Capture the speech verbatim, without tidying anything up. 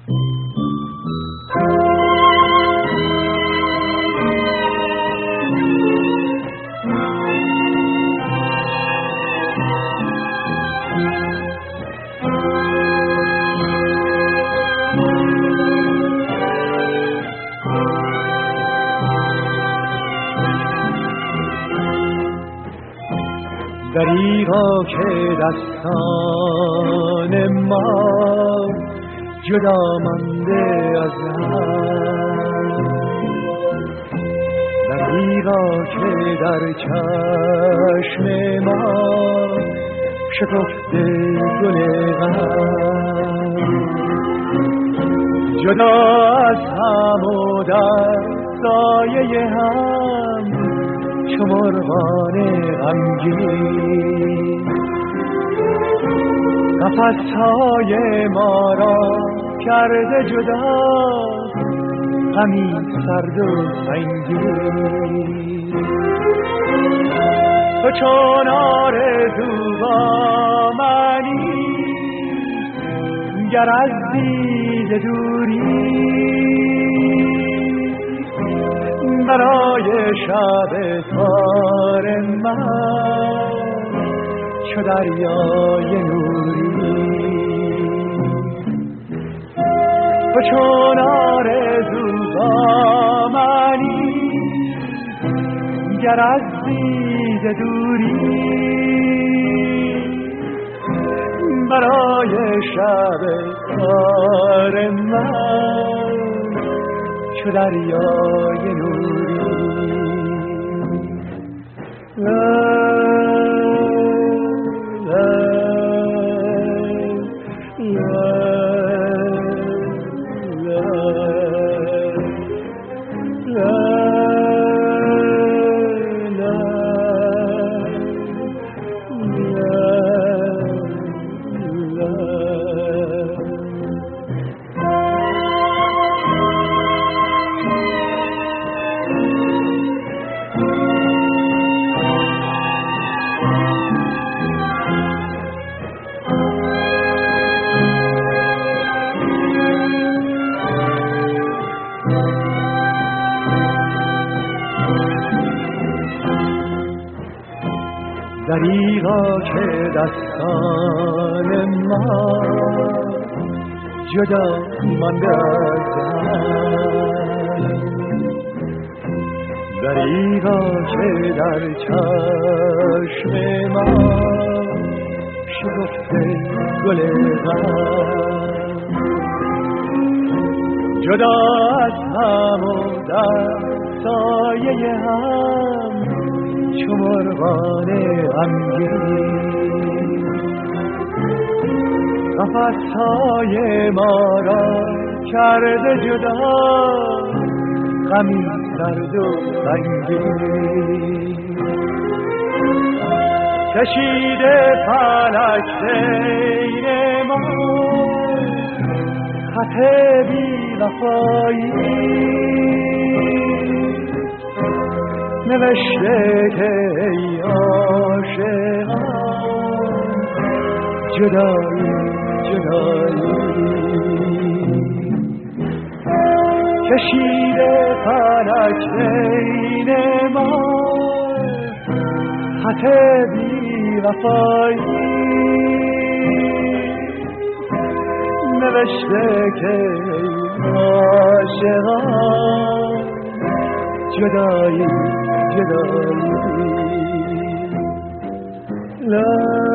دریغا که دستان ما جدا مانده از هم، دریغا که در چشم ما شکفته گل غم، جدا از هم و در سایه هم چو مرغان غمگین، نفس‌های ما را کرده جدا غمی سرد و سنگین. تو چون آرزو با منی گر از دیده دوری، برای شب تار من چو دریای نوری. تو چون آرزو با منی گر از دیده دوری، برای شب تار من چو دریای نوری. لا لا لا لا دریغا که دستان ما جدا مانده از هم، دریغا که در چشم ما شکفته گل غم، جدا از هم و در سایه هم چو مرغان غمگین، نفس‌های ما را کرده جدا غمی سرد و سنگین. کشیده فلک بین ما خط بی وفایی، نوشته که ای عاشقان جدایی جدایی. کشیده فلک بین ما خط بی وفایی، نوشته که ای عاشقان جدایی جدایی. لا